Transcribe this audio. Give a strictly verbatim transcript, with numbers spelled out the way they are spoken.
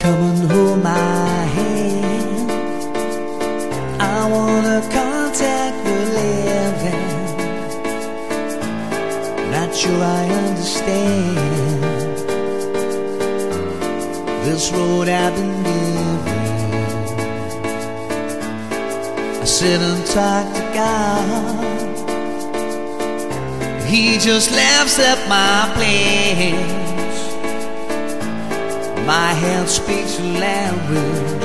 Come and hold my hand. I wanna contact the living. Not sure I understand this road I've been living. I sit and talk to God. He just laughs at my plans. My head speaks a language